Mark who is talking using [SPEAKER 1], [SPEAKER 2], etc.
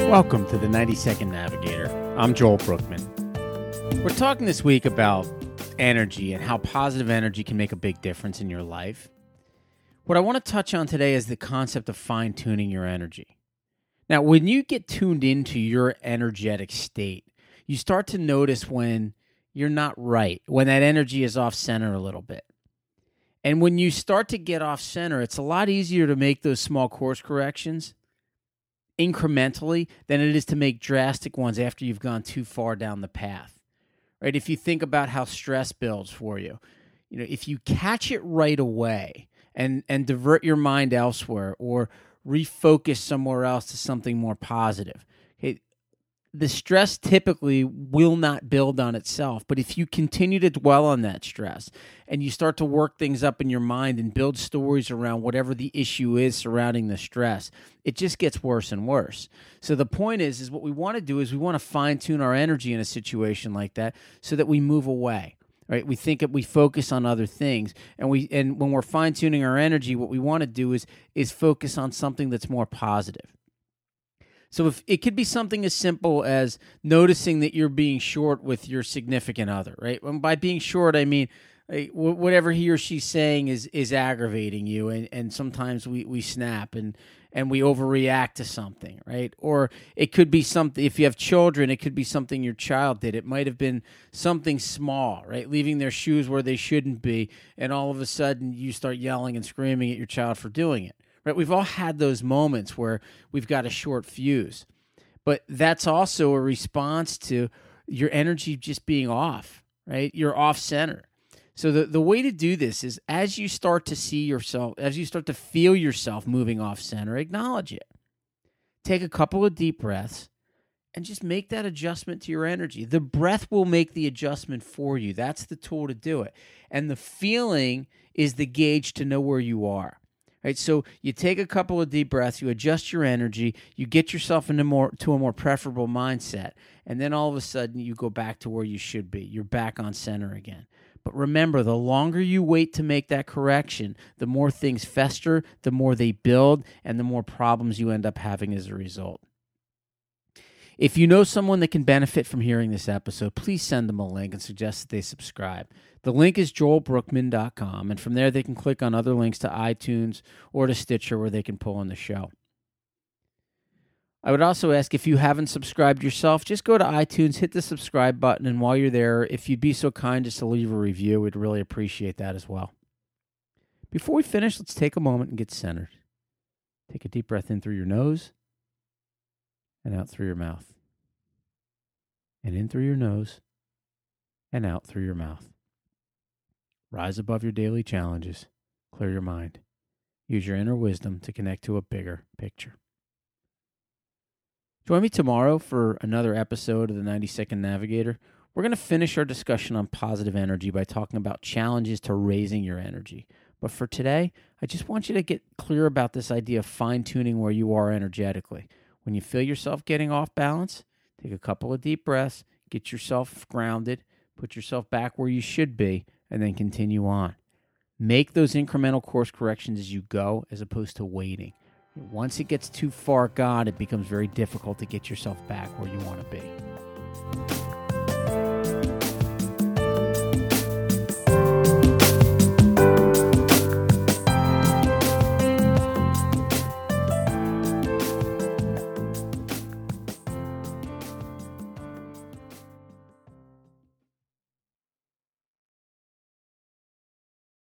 [SPEAKER 1] Welcome to the 90-Second Navigator. I'm Joel Brookman. We're talking this week about energy and how positive energy can make a big difference in your life. What I want to touch on today is the concept of fine-tuning your energy. Now, when you get tuned into your energetic state, you start to notice when you're not right, when that energy is off-center a little bit. And when you start to get off-center, it's a lot easier to make those small course corrections incrementally than it is to make drastic ones after you've gone too far down the path. Right? If you think about how stress builds for you, if you catch it right away and divert your mind elsewhere or refocus somewhere else to something more positive, okay, the stress typically will not build on itself. But if you continue to dwell on that stress and you start to work things up in your mind and build stories around whatever the issue is surrounding the stress, it just gets worse and worse. So the point is what we want to do is we want to fine-tune our energy in a situation like that so that we move away. Right? We focus on other things, and when we're fine-tuning our energy, what we want to do is focus on something that's more positive. So if it could be something as simple as noticing that you're being short with your significant other, right? And by being short, I mean whatever he or she's saying is aggravating you, and sometimes we snap and we overreact to something, right? Or it could be something, if you have children, it could be something your child did. It might have been something small, right? Leaving their shoes where they shouldn't be, and all of a sudden you start yelling and screaming at your child for doing it. Right? We've all had those moments where we've got a short fuse, but that's also a response to your energy just being off, right? You're off center. So the way to do this is as you start to see yourself, as you start to feel yourself moving off center, acknowledge it. Take a couple of deep breaths and just make that adjustment to your energy. The breath will make the adjustment for you. That's the tool to do it. And the feeling is the gauge to know where you are. Right, so you take a couple of deep breaths, you adjust your energy, you get yourself into a more preferable mindset, and then all of a sudden you go back to where you should be. You're back on center again. But remember, the longer you wait to make that correction, the more things fester, the more they build, and the more problems you end up having as a result. If you know someone that can benefit from hearing this episode, please send them a link and suggest that they subscribe. The link is joelbrookman.com, and from there they can click on other links to iTunes or to Stitcher where they can pull in the show. I would also ask, if you haven't subscribed yourself, just go to iTunes, hit the subscribe button, and while you're there, if you'd be so kind just to leave a review, we'd really appreciate that as well. Before we finish, let's take a moment and get centered. Take a deep breath in through your nose and out through your mouth. And in through your nose and out through your mouth. Rise above your daily challenges. Clear your mind. Use your inner wisdom to connect to a bigger picture. Join me tomorrow for another episode of the 90-Second Navigator. We're going to finish our discussion on positive energy by talking about challenges to raising your energy. But for today, I just want you to get clear about this idea of fine-tuning where you are energetically. When you feel yourself getting off balance, take a couple of deep breaths, get yourself grounded, put yourself back where you should be, and then continue on. Make those incremental course corrections as you go, as opposed to waiting. Once it gets too far gone, it becomes very difficult to get yourself back where you want to be.